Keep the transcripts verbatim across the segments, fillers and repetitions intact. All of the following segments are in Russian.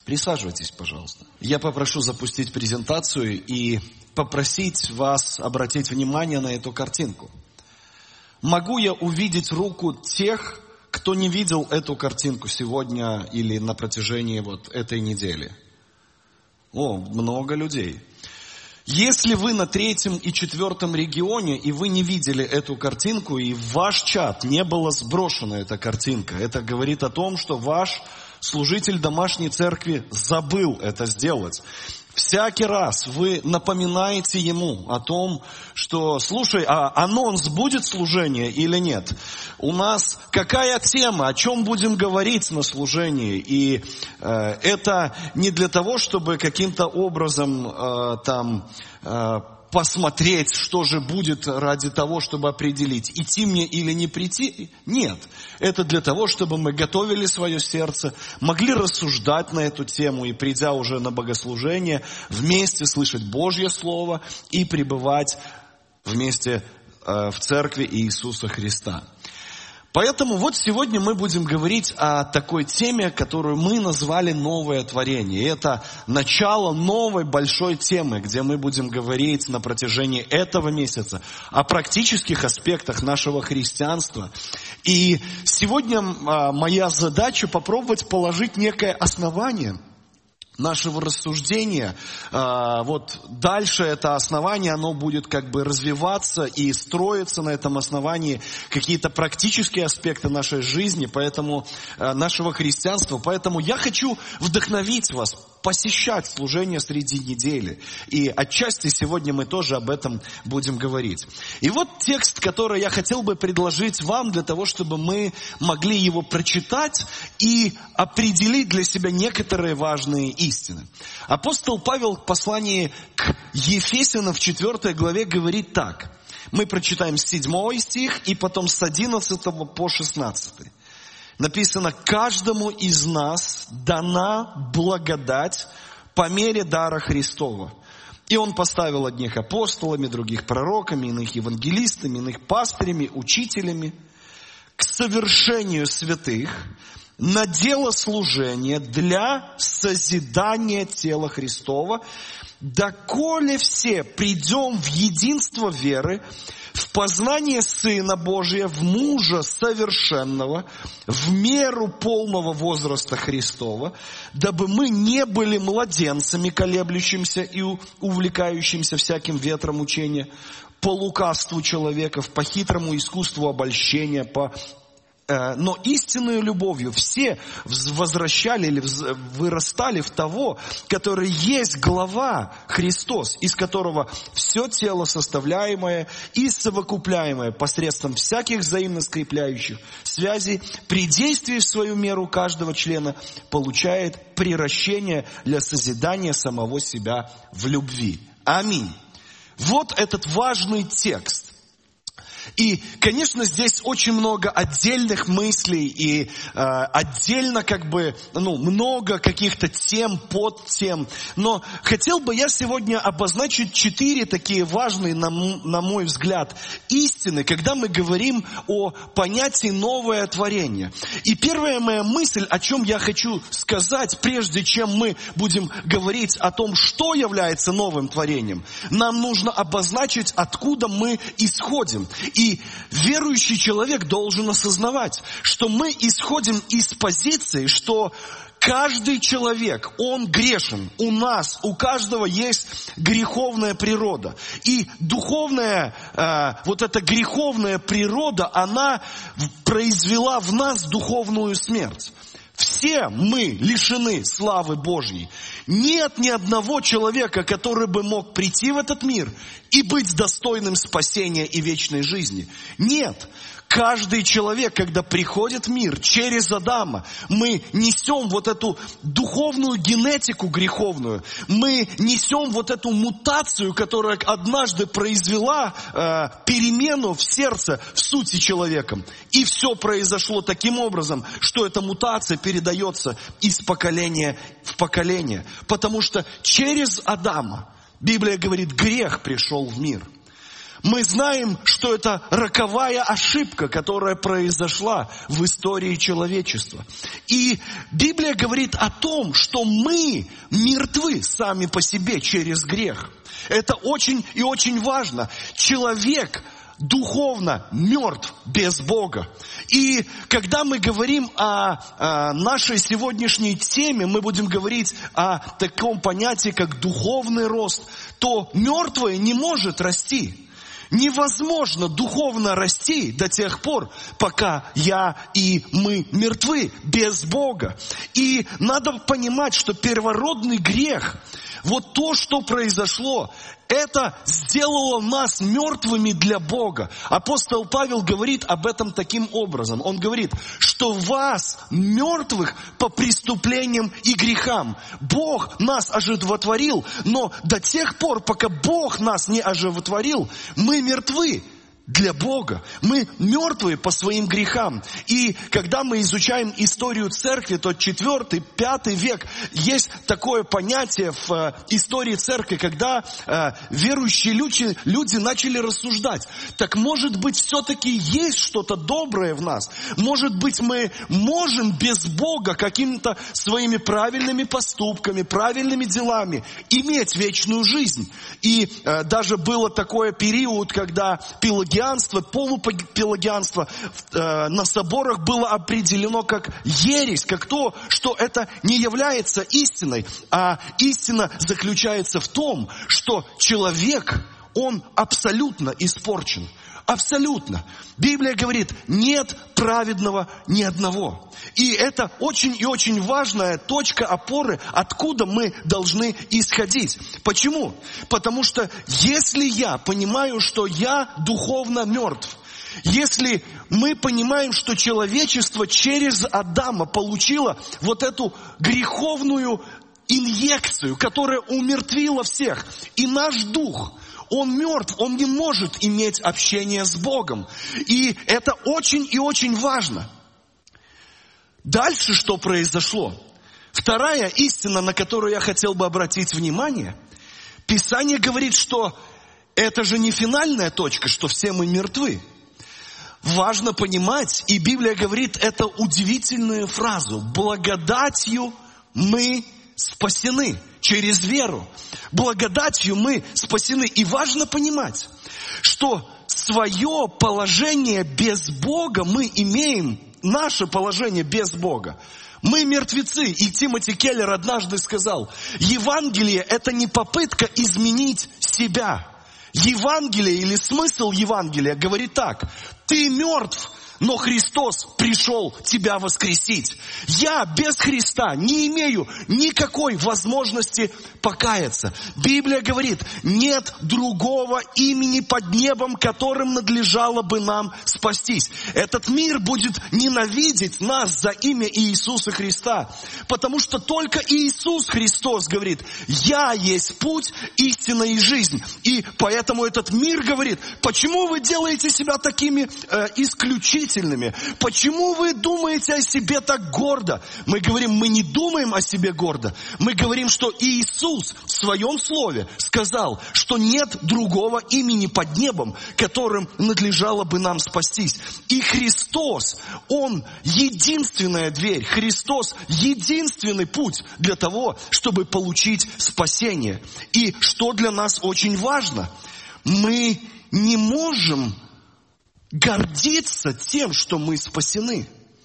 Присаживайтесь, пожалуйста. Я попрошу запустить презентацию и попросить вас обратить внимание на эту картинку. Могу я увидеть руку тех, кто не видел эту картинку сегодня или на протяжении вот этой недели? О, много людей. Если вы на третьем и четвертом регионе, и вы не видели эту картинку, и в ваш чат не была сброшена эта картинка, это говорит о том, что ваш служитель домашней церкви забыл это сделать. Всякий раз вы напоминаете ему о том, что, слушай, а анонс будет служение или нет? У нас какая тема, о чем будем говорить на служении? И э, это не для того, чтобы каким-то образом э, там... Э, посмотреть, что же будет ради того, чтобы определить, идти мне или не прийти. Нет. Это для того, чтобы мы готовили свое сердце, могли рассуждать на эту тему и, придя уже на богослужение, вместе слышать Божье Слово и пребывать вместе э, в церкви Иисуса Христа. Поэтому вот сегодня мы будем говорить о такой теме, которую мы назвали «Новое творение». И это начало новой большой темы, где мы будем говорить на протяжении этого месяца о практических аспектах нашего христианства. И сегодня моя задача попробовать положить некое основание нашего рассуждения. Вот дальше это основание, оно будет как бы развиваться и строиться на этом основании какие-то практические аспекты нашей жизни, поэтому нашего христианства. Поэтому я хочу вдохновить вас посещать служение среди недели. И отчасти сегодня мы тоже об этом будем говорить. И вот текст, который я хотел бы предложить вам для того, чтобы мы могли его прочитать и определить для себя некоторые важные истины. Апостол Павел в послании к Ефесянам в четвёртой главе говорит так. Мы прочитаем с седьмого стих и потом с одиннадцатого по шестнадцатый. Написано: «Каждому из нас дана благодать по мере дара Христова. И Он поставил одних апостолами, других пророками, иных евангелистами, иных пастырями, учителями к совершению святых на дело служения для созидания тела Христова, доколе все придем в единство веры, в познание Сына Божия, в мужа совершенного, в меру полного возраста Христова, дабы мы не были младенцами, колеблющимся и увлекающимся всяким ветром учения, по лукавству человеков, по хитрому искусству обольщения, по но истинную любовью все возвращали или вырастали в того, который есть глава Христос, из которого все тело составляемое и совокупляемое посредством всяких взаимно скрепляющих связей при действии в свою меру каждого члена получает приращение для созидания самого себя в любви. Аминь. Вот этот важный текст. И, конечно, здесь очень много отдельных мыслей и э, отдельно как бы, ну, много каких-то тем, подтем. Но хотел бы я сегодня обозначить четыре такие важные, на, на мой взгляд, истины, когда мы говорим о понятии «новое творение». И первая моя мысль, о чем я хочу сказать, прежде чем мы будем говорить о том, что является новым творением, нам нужно обозначить, откуда мы исходим. И верующий человек должен осознавать, что мы исходим из позиции, что каждый человек, он грешен. У нас, у каждого есть греховная природа. И духовная, э, вот эта греховная природа, она произвела в нас духовную смерть. Все мы лишены славы Божьей. Нет ни одного человека, который бы мог прийти в этот мир и быть достойным спасения и вечной жизни. Нет. Каждый человек, когда приходит в мир через Адама, мы несем вот эту духовную генетику греховную. Мы несем вот эту мутацию, которая однажды произвела э, перемену в сердце, в сути человека. И все произошло таким образом, что эта мутация передается из поколения в поколение. Потому что через Адама, Библия говорит, грех пришел в мир. Мы знаем, что это роковая ошибка, которая произошла в истории человечества. И Библия говорит о том, что мы мертвы сами по себе через грех. Это очень и очень важно. Человек духовно мертв без Бога. И когда мы говорим о, о нашей сегодняшней теме, мы будем говорить о таком понятии, как духовный рост, то мертвое не может расти. Невозможно духовно расти до тех пор, пока я и мы мертвы без Бога. И надо понимать, что первородный грех, вот то, что произошло, это сделало нас мертвыми для Бога. Апостол Павел говорит об этом таким образом. Он говорит, что вас, мертвых, по преступлениям и грехам. Бог нас оживотворил, но до тех пор, пока Бог нас не оживотворил, мы мертвы для Бога. Мы мертвые по своим грехам. И когда мы изучаем историю церкви, то четвертый, пятый век, есть такое понятие в истории церкви, когда э, верующие люди, люди начали рассуждать. Так может быть, все-таки есть что-то доброе в нас? Может быть, мы можем без Бога какими-то своими правильными поступками, правильными делами иметь вечную жизнь? И э, даже было такой период, когда пелагианство, полупелагианство э, на соборах было определено как ересь, как то, что это не является истиной, а истина заключается в том, что человек, он абсолютно испорчен. Абсолютно. Библия говорит, нет праведного ни одного. И это очень и очень важная точка опоры, откуда мы должны исходить. Почему? Потому что если я понимаю, что я духовно мертв, если мы понимаем, что человечество через Адама получило вот эту греховную инъекцию, которая умертвила всех, и наш дух, он мертв, он не может иметь общение с Богом. И это очень и очень важно. Дальше что произошло? Вторая истина, на которую я хотел бы обратить внимание. Писание говорит, что это же не финальная точка, что все мы мертвы. Важно понимать, и Библия говорит эту удивительную фразу. Благодатью мы спасены через веру. Благодатью мы спасены. И важно понимать, что свое положение без Бога мы имеем, наше положение без Бога. Мы мертвецы. И Тимоти Келлер однажды сказал, Евангелие – это не попытка изменить себя. Евангелие или смысл Евангелия говорит так: ты мертв, но Христос пришел тебя воскресить. Я без Христа не имею никакой возможности покаяться. Библия говорит, нет другого имени под небом, которым надлежало бы нам спастись. Этот мир будет ненавидеть нас за имя Иисуса Христа. Потому что только Иисус Христос говорит, я есть путь, истина и жизнь. И поэтому этот мир говорит, почему вы делаете себя такими э, исключительными? Почему вы думаете о себе так гордо? Мы говорим, мы не думаем о себе гордо. Мы говорим, что Иисус в своем слове сказал, что нет другого имени под небом, которым надлежало бы нам спастись. И Христос, Он единственная дверь. Христос единственный путь для того, чтобы получить спасение. И что для нас очень важно, мы не можем гордиться тем, что мы спасены.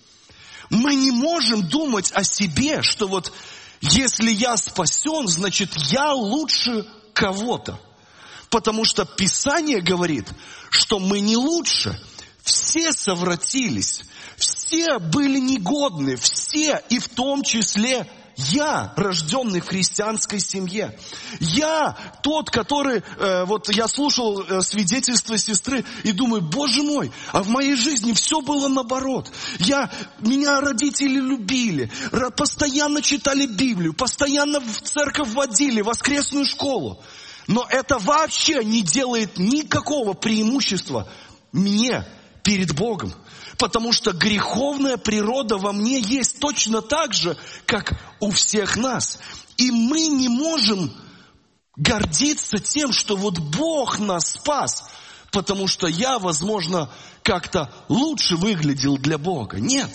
Мы не можем думать о себе, что вот если я спасен, значит я лучше кого-то. Потому что Писание говорит, что мы не лучше. Все совратились, все были негодны, все, и в том числе я, рожденный в христианской семье. Я тот, который, э, вот я слушал э, свидетельство сестры и думаю, Боже мой, а в моей жизни все было наоборот. Я, меня родители любили, постоянно читали Библию, постоянно в церковь водили, в воскресную школу. Но это вообще не делает никакого преимущества мне перед Богом. Потому что греховная природа во мне есть точно так же, как у всех нас. И мы не можем гордиться тем, что вот Бог нас спас. потому что я, возможно, как-то лучше выглядел для Бога. Нет.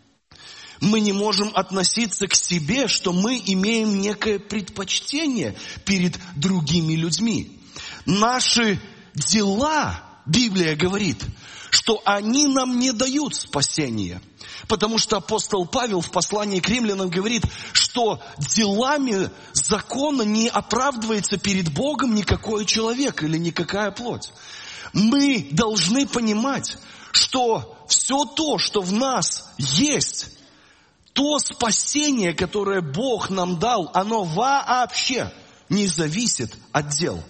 Мы не можем относиться к себе, что мы имеем некое предпочтение перед другими людьми. Наши дела, Библия говорит, что они нам не дают спасения. Потому что апостол Павел в послании к римлянам говорит, что делами закона не оправдывается перед Богом никакой человек или никакая плоть. Мы должны понимать, что все то, что в нас есть, то спасение, которое Бог нам дал, оно вообще не зависит от дел.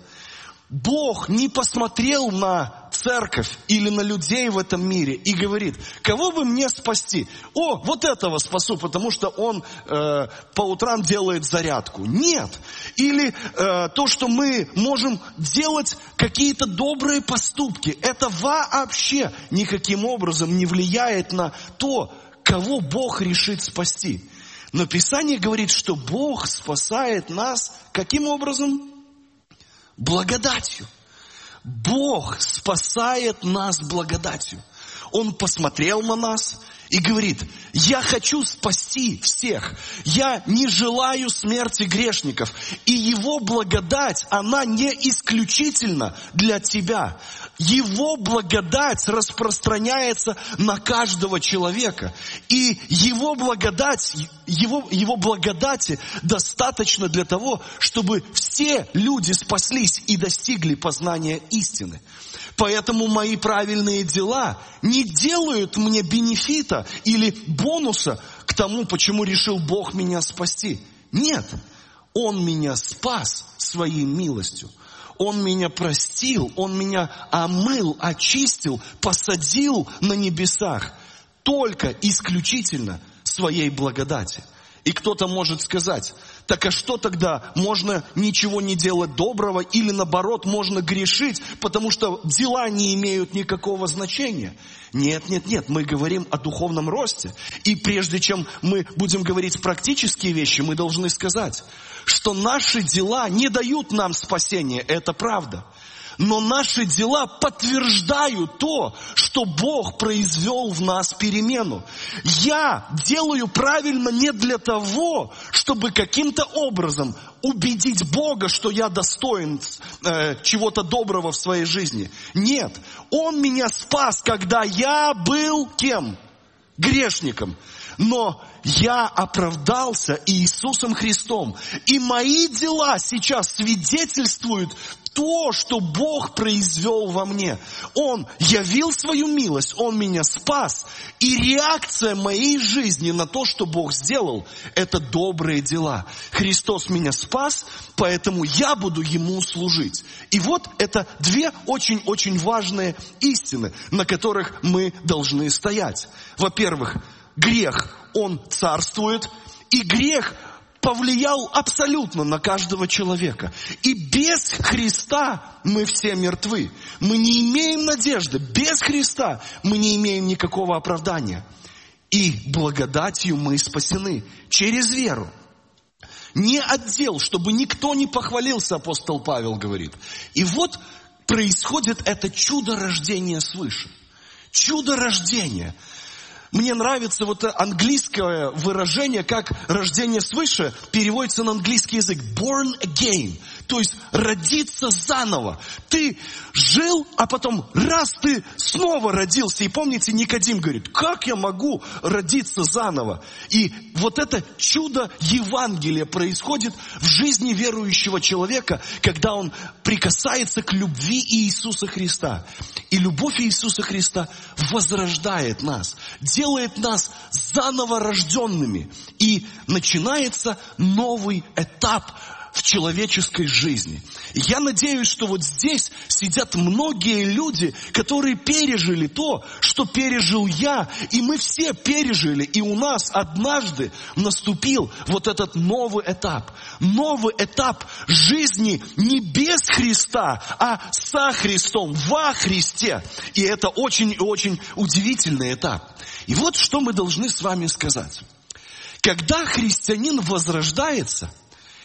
Бог не посмотрел на церковь или на людей в этом мире и говорит, кого бы мне спасти? О, вот этого спасу, потому что он э, по утрам делает зарядку. Нет. Или э, то, что мы можем делать какие-то добрые поступки, это вообще никаким образом не влияет на то, кого Бог решит спасти. Но Писание говорит, что Бог спасает нас каким образом? Благодатью. Бог спасает нас благодатью. Он посмотрел на нас и говорит, я хочу спасти всех. Я не желаю смерти грешников. И Его благодать, она не исключительно для тебя. Его благодать распространяется на каждого человека. И Его благодать, Его, Его благодати достаточно для того, чтобы все люди спаслись и достигли познания истины. Поэтому мои правильные дела не делают мне бенефита или бонуса к тому, почему решил Бог меня спасти. Нет, Он меня спас своей милостью. Он меня простил, Он меня омыл, очистил, посадил на небесах. Только исключительно своей благодати. И кто-то может сказать, так а что тогда, можно ничего не делать доброго или наоборот можно грешить, потому что дела не имеют никакого значения? Нет, нет, нет, мы говорим о духовном росте. И прежде чем мы будем говорить практические вещи, мы должны сказать, что наши дела не дают нам спасения, это правда. Но наши дела подтверждают то, что Бог произвел в нас перемену. Я делаю правильно не для того, чтобы каким-то образом убедить Бога, что я достоин э, чего-то доброго в своей жизни. Нет, Он меня спас, когда я был кем? Грешником. Но я оправдался Иисусом Христом. И мои дела сейчас свидетельствуют то, что Бог произвел во мне. Он явил свою милость, Он меня спас. И реакция моей жизни на то, что Бог сделал, это добрые дела. Христос меня спас, поэтому я буду Ему служить. И вот это две очень-очень важные истины, на которых мы должны стоять. Во-первых, грех, он царствует, и грех повлиял абсолютно на каждого человека. И без Христа мы все мертвы. Мы не имеем надежды. Без Христа мы не имеем никакого оправдания. И благодатью мы спасены через веру. Не от дел, чтобы никто не похвалился, апостол Павел говорит. И вот происходит это чудо рождения свыше. Чудо рождения. Мне нравится вот английское выражение, как рождение свыше переводится на английский язык. Born again. То есть родиться заново. Ты жил, а потом раз ты снова родился. И помните, Никодим говорит, как я могу родиться заново? И вот это чудо Евангелия происходит в жизни верующего человека, когда он прикасается к любви Иисуса Христа. И любовь Иисуса Христа возрождает нас, делает нас заново рожденными. И начинается новый этап в человеческой жизни. Я надеюсь, что вот здесь сидят многие люди, которые пережили то, что пережил я, и мы все пережили, и у нас однажды наступил вот этот новый этап. Новый этап жизни не без Христа, а со Христом, во Христе. И это очень и очень удивительный этап. И вот что мы должны с вами сказать. Когда христианин возрождается,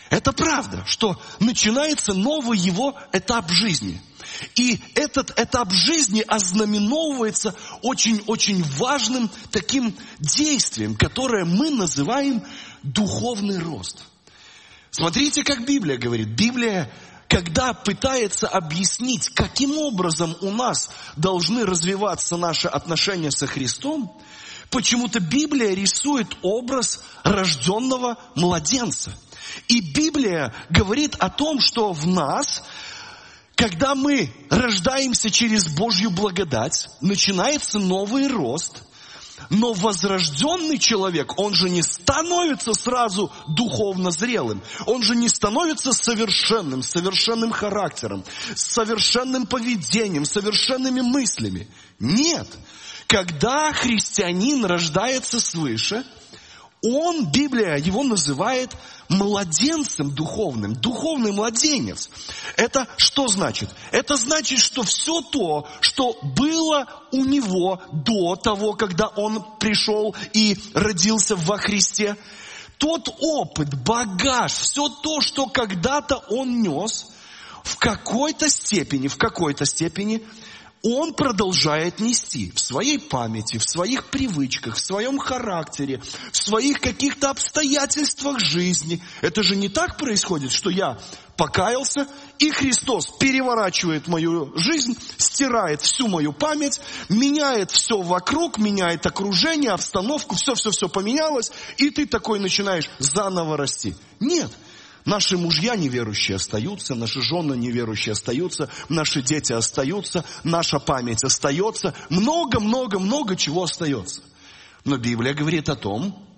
Это правда, что начинается новый его этап жизни. И этот этап жизни ознаменовывается очень-очень важным таким действием, которое мы называем духовный рост. Смотрите, как Библия говорит. Библия, когда пытается объяснить, каким образом у нас должны развиваться наши отношения со Христом, почему-то Библия рисует образ рожденного младенца. И Библия говорит о том, что в нас, когда мы рождаемся через Божью благодать, начинается новый рост. Но возрожденный человек, он же не становится сразу духовно зрелым. Он же не становится совершенным, совершенным характером, совершенным поведением, совершенными мыслями. Нет. Когда христианин рождается свыше, он, Библия его называет младенцем духовным, духовный младенец. Это что значит? Это значит, что все то, что было у него до того, когда он пришел и родился во Христе, тот опыт, багаж, все то, что когда-то он нес, в какой-то степени, в какой-то степени он продолжает нести в своей памяти, в своих привычках, в своем характере, в своих каких-то обстоятельствах жизни. Это же не так происходит, что я покаялся, и Христос переворачивает мою жизнь, стирает всю мою память, меняет все вокруг, меняет окружение, обстановку, все-все-все поменялось, и ты такой начинаешь заново расти. Нет. Наши мужья неверующие остаются, наши жены неверующие остаются, наши дети остаются, наша память остается, много-много-много чего остается. Но Библия говорит о том,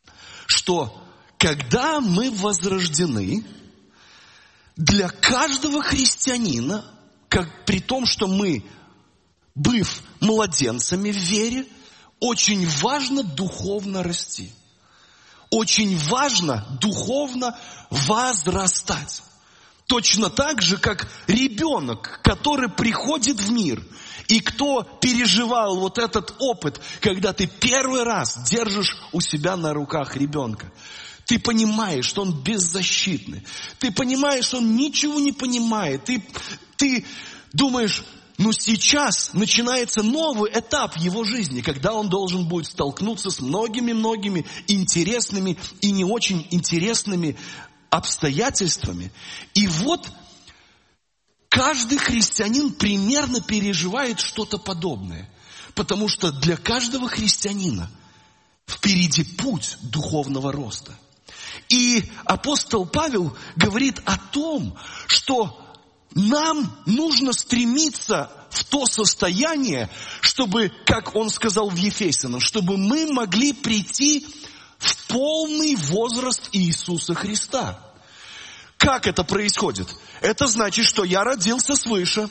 что когда мы возрождены, для каждого христианина, как при том, что мы, быв младенцами в вере, очень важно духовно расти. Очень важно духовно возрастать. Точно так же, как ребенок, который приходит в мир, и кто переживал вот этот опыт, когда ты первый раз держишь у себя на руках ребенка. Ты понимаешь, что он беззащитный. Ты понимаешь, что он ничего не понимает. Ты, ты думаешь... Но сейчас начинается новый этап его жизни, когда он должен будет столкнуться с многими-многими интересными и не очень интересными обстоятельствами. И вот каждый христианин примерно переживает что-то подобное. Потому что для каждого христианина впереди путь духовного роста. И апостол Павел говорит о том, что нам нужно стремиться в то состояние, чтобы, как он сказал в Ефесянам, чтобы мы могли прийти в полный возраст Иисуса Христа. Как это происходит? Это значит, что я родился свыше,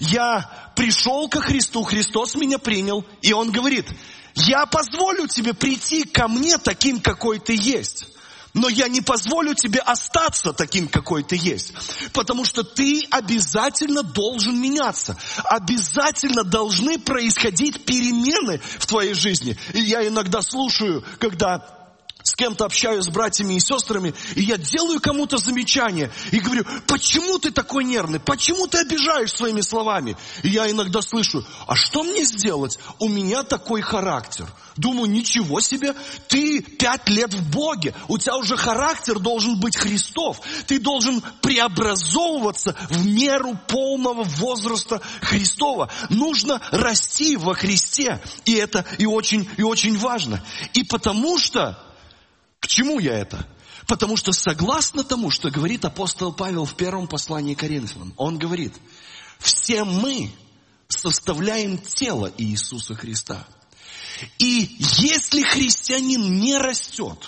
я пришел ко Христу, Христос меня принял, и Он говорит, я позволю тебе прийти ко мне таким, какой ты есть. Но я не позволю тебе остаться таким, какой ты есть. Потому что ты обязательно должен меняться. Обязательно должны происходить перемены в твоей жизни. И я иногда слушаю, когда с кем-то общаюсь, с братьями и сестрами, и я делаю кому-то замечание, и говорю, почему ты такой нервный? Почему ты обижаешь своими словами? И я иногда слышу, а что мне сделать? У меня такой характер. Думаю, ничего себе, ты пять лет в Боге, у тебя уже характер должен быть Христов. Ты должен преобразовываться в меру полного возраста Христова. Нужно расти во Христе, и это и очень, и очень важно. И потому что, к чему я это? Потому что согласно тому, что говорит апостол Павел в первом послании к Коринфянам, он говорит, все мы составляем тело Иисуса Христа. И если христианин не растет,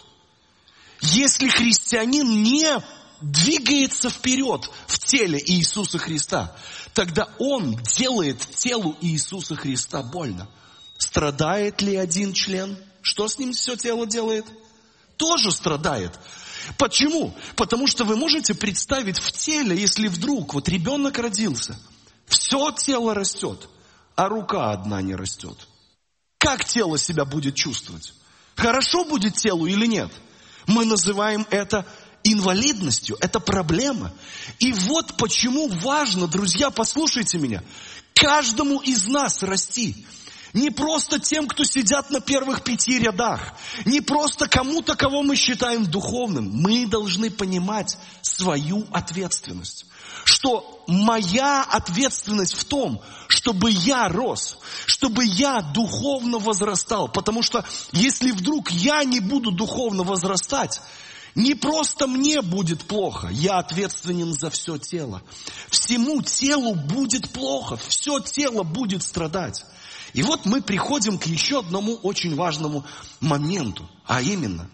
если христианин не двигается вперед в теле Иисуса Христа, тогда он делает телу Иисуса Христа больно. Страдает ли один член? Что с ним все тело делает? Тоже страдает. Почему? Потому что вы можете представить в теле, если вдруг вот ребенок родился, все тело растет, а рука одна не растет. Как тело себя будет чувствовать? Хорошо будет телу или нет? Мы называем это инвалидностью. Это проблема. И вот почему важно, друзья, послушайте меня, каждому из нас расти. Не просто тем, кто сидят на первых пяти рядах. Не просто кому-то, кого мы считаем духовным. Мы должны понимать свою ответственность. Что моя ответственность в том, чтобы я рос, чтобы я духовно возрастал. Потому что если вдруг я не буду духовно возрастать, не просто мне будет плохо, я ответственен за все тело. Всему телу будет плохо, все тело будет страдать. И вот мы приходим к еще одному очень важному моменту, а именно,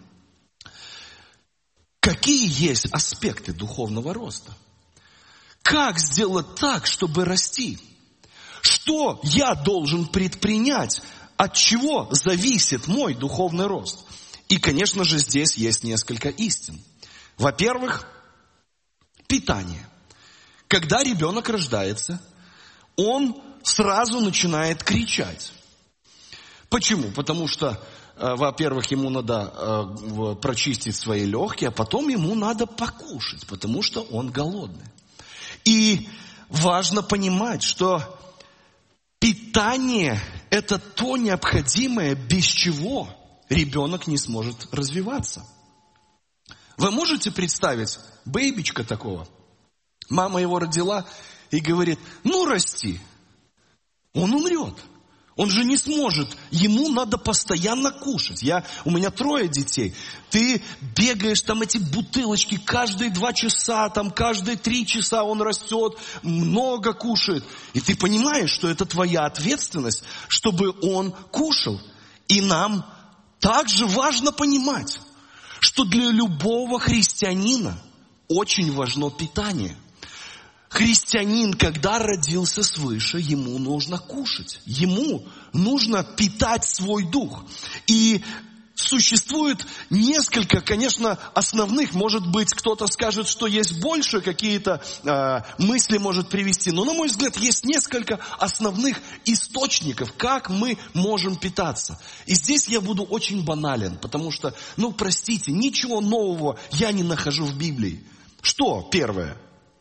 какие есть аспекты духовного роста? Как сделать так, чтобы расти? Что я должен предпринять? От чего зависит мой духовный рост? И, конечно же, здесь есть несколько истин. Во-первых, питание. Когда ребенок рождается, он сразу начинает кричать. Почему? Потому что, во-первых, ему надо прочистить свои легкие, а потом ему надо покушать, потому что он голодный. И важно понимать, что питание – это то необходимое, без чего ребенок не сможет развиваться. Вы можете представить бэйбичка такого? Мама его родила и говорит, ну расти. Он умрет. Он же не сможет. Ему надо постоянно кушать. Я, у меня трое детей. Ты бегаешь, там эти бутылочки каждые два часа, там каждые три часа он растет, много кушает. И ты понимаешь, что это твоя ответственность, чтобы он кушал. И нам также важно понимать, что для любого христианина очень важно питание. Христианин, когда родился свыше, ему нужно кушать. Ему нужно питать свой дух. И существует несколько, конечно, основных. Может быть, кто-то скажет, что есть больше, какие-то э, мысли может привести. Но, на мой взгляд, есть несколько основных источников, как мы можем питаться. И здесь я буду очень банален, потому что, ну, простите, ничего нового я не нахожу в Библии. Что первое?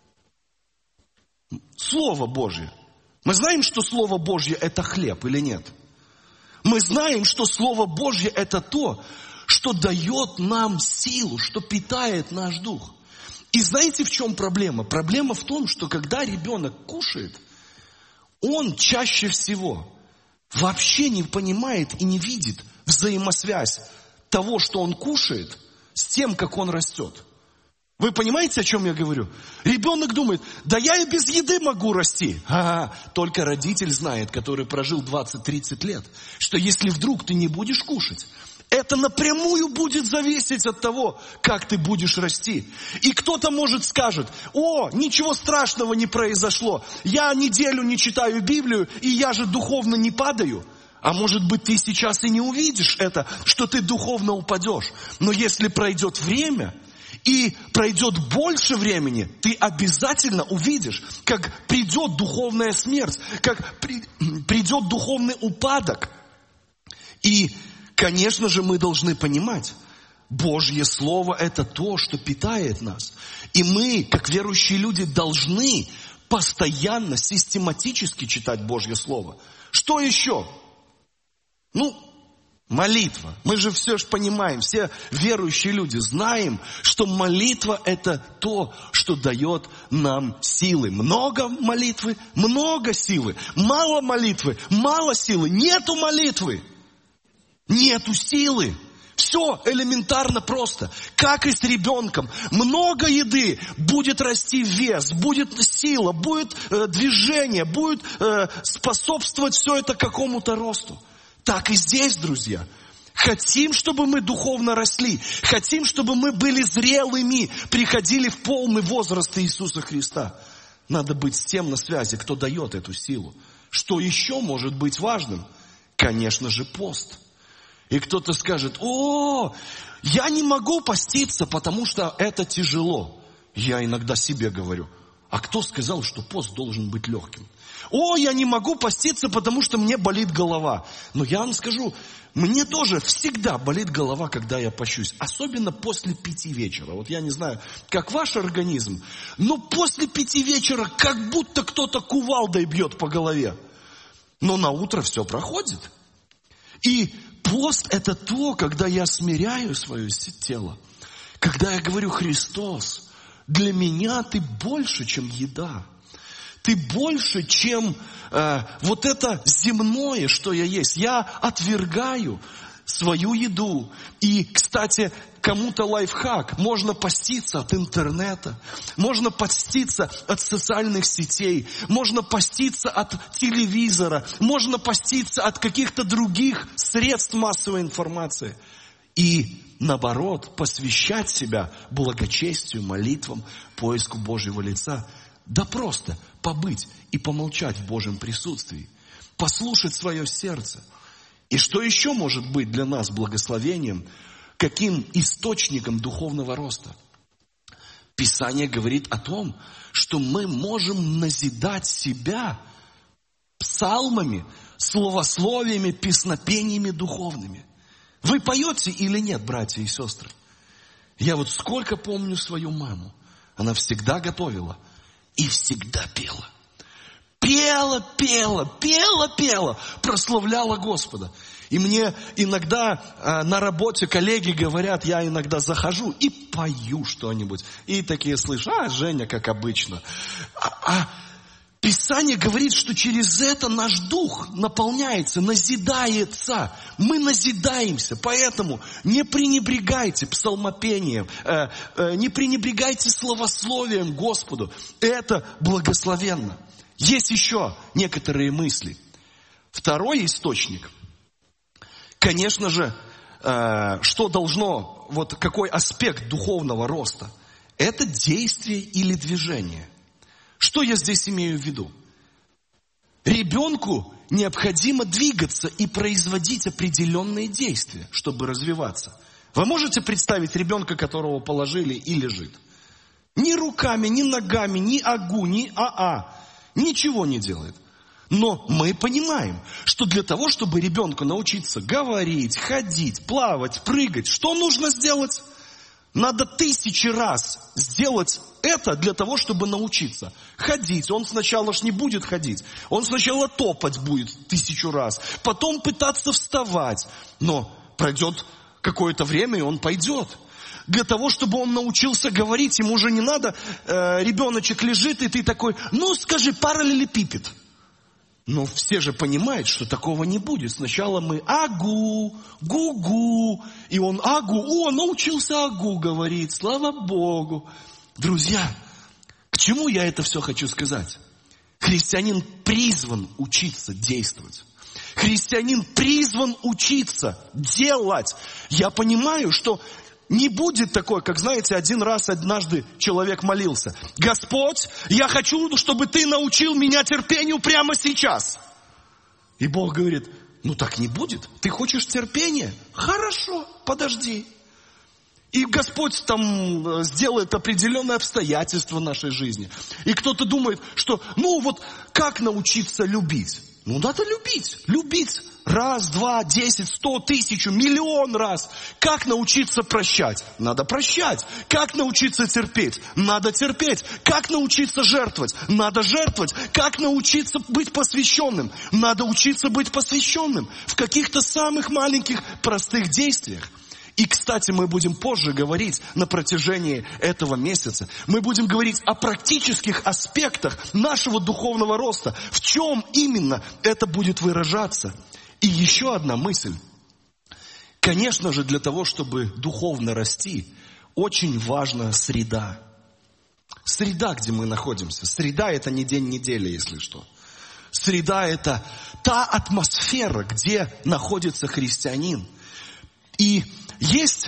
Слово Божье. Мы знаем, что Слово Божье это хлеб или нет? Мы знаем, что Слово Божье это то, что дает нам силу, что питает наш дух. И знаете, в чем проблема? Проблема в том, что когда ребенок кушает, он чаще всего вообще не понимает и не видит взаимосвязь того, что он кушает, с тем, как он растет. Вы понимаете, о чем я говорю? Ребенок думает, да я и без еды могу расти. А, только родитель знает, который прожил двадцать-тридцать лет, что если вдруг ты не будешь кушать, это напрямую будет зависеть от того, как ты будешь расти. И кто-то, может, скажет, о, ничего страшного не произошло. Я неделю не читаю Библию, и я же духовно не падаю. А может быть, ты сейчас и не увидишь это, что ты духовно упадешь. Но если пройдет время, и пройдет больше времени, ты обязательно увидишь, как придет духовная смерть, как при, придет духовный упадок. И, конечно же, мы должны понимать, Божье Слово это то, что питает нас. И мы, как верующие люди, должны постоянно, систематически читать Божье Слово. Что еще? Ну, молитва. Мы же все же понимаем, все верующие люди знаем, что молитва это то, что дает нам силы. Много молитвы, много силы. Мало молитвы, мало силы. Нету молитвы, нету силы. Все элементарно просто. Как и с ребенком. Много еды, будет расти вес, будет сила, будет э, движение, будет э, способствовать все это какому-то росту. Так и здесь, друзья. Хотим, чтобы мы духовно росли. Хотим, чтобы мы были зрелыми, приходили в полный возраст Иисуса Христа. Надо быть с тем на связи, кто дает эту силу. Что еще может быть важным? Конечно же, пост. И кто-то скажет, о, я не могу поститься, потому что это тяжело. Я иногда себе говорю, А кто сказал, что пост должен быть легким? О, я не могу поститься, потому что мне болит голова. Но я вам скажу, мне тоже всегда болит голова, когда я пощусь. Особенно после пяти вечера. Вот я не знаю, как ваш организм, но после пяти вечера как будто кто-то кувалдой бьет по голове. Но на утро все проходит. И пост это то, когда я смиряю свое тело. Когда я говорю: Христос, для меня ты больше, чем еда. Ты больше, чем э, вот это земное, что я есть. Я отвергаю свою еду. И, кстати, кому-то лайфхак. Можно поститься от интернета. Можно поститься от социальных сетей. Можно поститься от телевизора. Можно поститься от каких-то других средств массовой информации. И, наоборот, посвящать себя благочестию, молитвам, поиску Божьего лица. Да просто побыть и помолчать в Божьем присутствии. Послушать свое сердце. И что еще может быть для нас благословением? Каким источником духовного роста? Писание говорит о том, что мы можем назидать себя псалмами, словословиями, песнопениями духовными. Вы поете или нет, братья и сестры? Я вот сколько помню свою маму. Она всегда готовила и всегда пела. Пела, пела, пела, пела, прославляла Господа. И мне иногда э, на работе коллеги говорят, я иногда захожу и пою что-нибудь. И такие слышу: а, Женя, как обычно. А, а Писание говорит, что через это наш дух наполняется, назидается. Мы назидаемся. Поэтому не пренебрегайте псалмопением, э, э, не пренебрегайте словословием Господу. Это благословенно. Есть еще некоторые мысли. Второй источник. Конечно же, э, что должно, вот какой аспект духовного роста? Это действие или движение. Что я здесь имею в виду? Ребенку необходимо двигаться и производить определенные действия, чтобы развиваться. Вы можете представить ребенка, которого положили и лежит? Ни руками, ни ногами, ни агу, ни аа. Ничего не делает. Но мы понимаем, что для того, чтобы ребенку научиться говорить, ходить, плавать, прыгать, что нужно сделать? Надо тысячи раз сделать это для того, чтобы научиться ходить. Он сначала ж не будет ходить. Он сначала топать будет тысячу раз. Потом пытаться вставать. Но пройдет какое-то время, и он пойдет. Для того, чтобы он научился говорить, ему уже не надо, э, ребеночек лежит, и ты такой: ну скажи, параллелепипед. Но все же понимают, что такого не будет. Сначала мы агу, гу-гу. И он агу, о, научился агу говорить, слава Богу. Друзья, к чему я это все хочу сказать? Христианин призван учиться действовать. Христианин призван учиться делать. Я понимаю, что не будет такой, как, знаете, один раз однажды человек молился: Господь, я хочу, чтобы ты научил меня терпению прямо сейчас. И Бог говорит: ну так не будет. Ты хочешь терпения? Хорошо, подожди. И Господь там сделает определенные обстоятельства в нашей жизни. И кто-то думает, что ну вот как научиться любить? Ну надо любить, любить. Раз, два, десять, сто, тысячу, миллион раз. Как научиться прощать? Надо прощать. Как научиться терпеть? Надо терпеть. Как научиться жертвовать? Надо жертвовать. Как научиться быть посвященным? Надо учиться быть посвященным в каких-то самых маленьких простых действиях. И, кстати, мы будем позже говорить на протяжении этого месяца. Мы будем говорить о практических аспектах нашего духовного роста. В чем именно это будет выражаться? И еще одна мысль. Конечно же, для того, чтобы духовно расти, очень важна среда. Среда, где мы находимся. Среда – это не день недели, если что. Среда – это та атмосфера, где находится христианин. И есть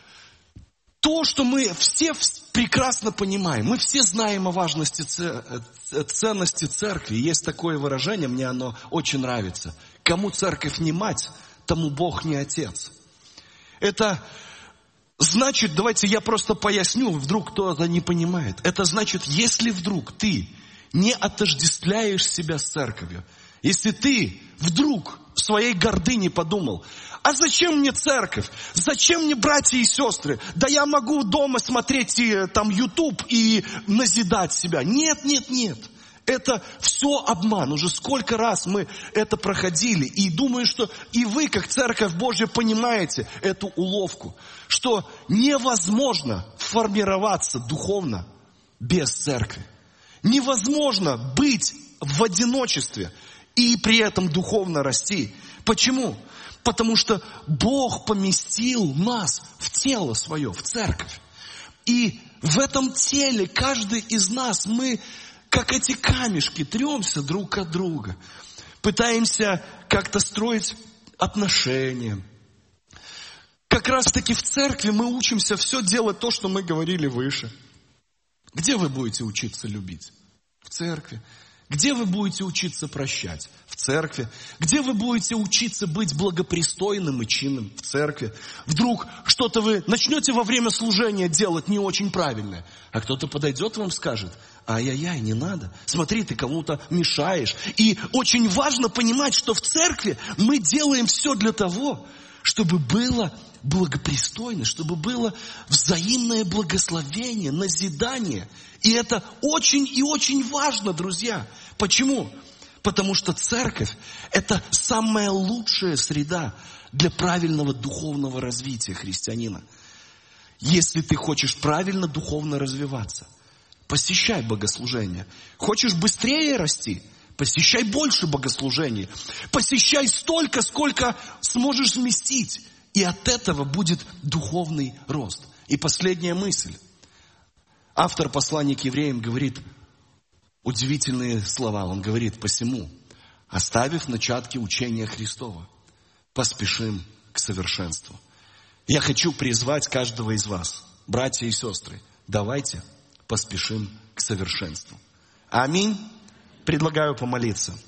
то, что мы все прекрасно понимаем. Мы все знаем о важности, ценности церкви. Есть такое выражение, мне оно очень нравится. Кому церковь не мать, тому Бог не отец. Это Значит, давайте я просто поясню, вдруг кто-то не понимает. Это значит, если вдруг ты не отождествляешь себя с церковью, если ты вдруг в своей гордыне подумал, а зачем мне церковь? Зачем мне братья и сестры? Да я могу дома смотреть там YouTube и назидать себя. Нет, нет, нет. Это все обман. Уже сколько раз мы это проходили. И думаю, что и вы, как Церковь Божья, понимаете эту уловку. Что невозможно формироваться духовно без церкви. Невозможно быть в одиночестве и при этом духовно расти. Почему? Потому что Бог поместил нас в тело свое, в церковь. И в этом теле каждый из нас, мы, как эти камешки, тремся друг от друга. Пытаемся как-то строить отношения. Как раз таки в церкви мы учимся все делать то, что мы говорили выше. Где вы будете учиться любить? В церкви. Где вы будете учиться прощать? В церкви. Где вы будете учиться быть благопристойным и чинным? В церкви. Вдруг что-то вы начнете во время служения делать не очень правильное, а кто-то подойдет вам и скажет: ай-яй-яй, не надо. Смотри, ты кому-то мешаешь. И очень важно понимать, что в церкви мы делаем все для того, чтобы было благопристойно, чтобы было взаимное благословение, назидание. И это очень и очень важно, друзья. Почему? Потому что церковь – это самая лучшая среда для правильного духовного развития христианина. Если ты хочешь правильно духовно развиваться, посещай богослужения. Хочешь быстрее расти? Посещай больше богослужений. Посещай столько, сколько сможешь вместить. И от этого будет духовный рост. И последняя мысль. Автор послания к евреям говорит удивительные слова. Он говорит: посему, оставив начатки учения Христова, поспешим к совершенству. Я хочу призвать каждого из вас, братья и сестры, давайте поспешим к совершенству. Аминь. Предлагаю помолиться.